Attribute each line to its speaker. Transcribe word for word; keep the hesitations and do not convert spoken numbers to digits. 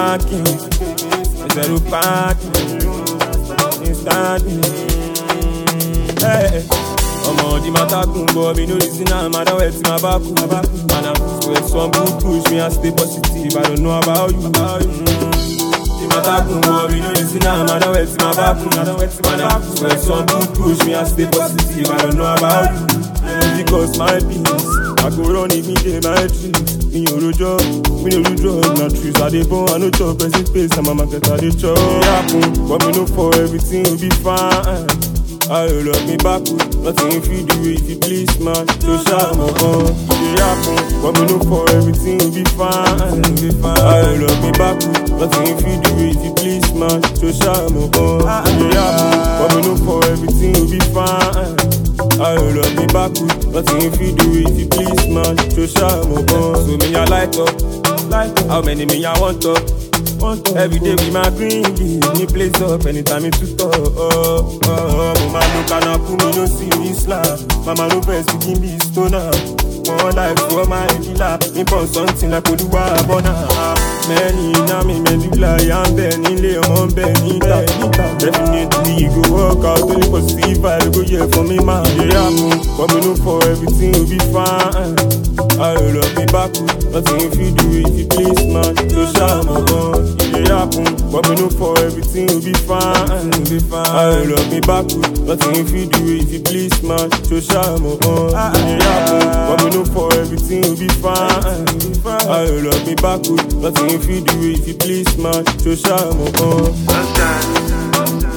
Speaker 1: packing, zero packing, instantly. Hey, I'm on the matter, but me no listen, I'm out of it, my back, my back. Man, I'm sweat, some good push me and stay positive. I don't know about you, about you. The matter, but me no listen, I'm out of it, my back, man, I'm sweat, some good push me and stay positive. I don't know about you. Because my peace, I go run it, me day my trees. Me no job, me no do drugs, not trees. I dey born, I no chop, person space, I'm a market, I dey chop. Happen, but me no for everything will be fine. I love me back, nothing if you do it, if you please, man. So shout my gun, it happen, but me no for everything will be fine. I love me back, nothing if you do it, if you please, man. So shout my gun, it happen, but me no for everything will be fine. I love me back, nothing if you do it, if you please, man. So shout my gun, so me I light up, light up. How many me I want up? Every day with my green leaf, me place up anytime me to talk. Oh, oh, oh, mama look and I put me no serious slap. Mama no press begin be stoner. More life for my dealer. Me put something like Oduwa Abona. Many na me medulla, I'm Benny, Leon Benny. Definitely you go work out, only positive I go here for me man. Yeah, but me no for everything will be fine. I love me back, nothing if you do it, if you please man. So shout my gun. It happen, but me know for everything will be fine. Be fine. I love me back, nothing if you do it, if you please, man. So shout my own. It happen, but me know for everything will be fine. I love me back, nothing if you do it, if you please, man. So shout my own.